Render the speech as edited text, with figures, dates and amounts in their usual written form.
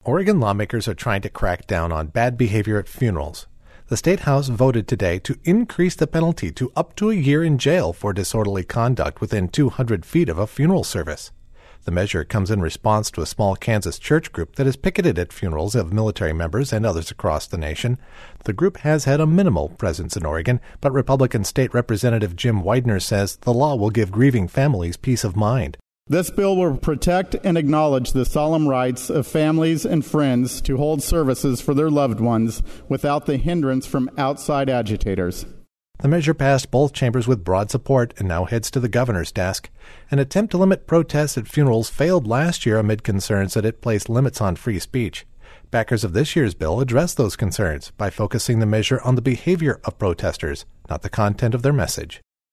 Oregon lawmakers are trying to crack down on bad behavior at funerals. The State House voted today to increase the penalty to up to a year in jail for disorderly conduct within 200 feet of a funeral service. The measure comes in response to a small Kansas church group that has picketed at funerals of military members and others across the nation. The group has had a minimal presence in Oregon, but Republican State Representative Jim Widener says the law will give grieving families peace of mind. This bill will protect and acknowledge the solemn rights of families and friends to hold services for their loved ones without the hindrance from outside agitators. The measure passed both chambers with broad support and now heads to the governor's desk. An attempt to limit protests at funerals failed last year amid concerns that it placed limits on free speech. Backers of this year's bill address those concerns by focusing the measure on the behavior of protesters, not the content of their message.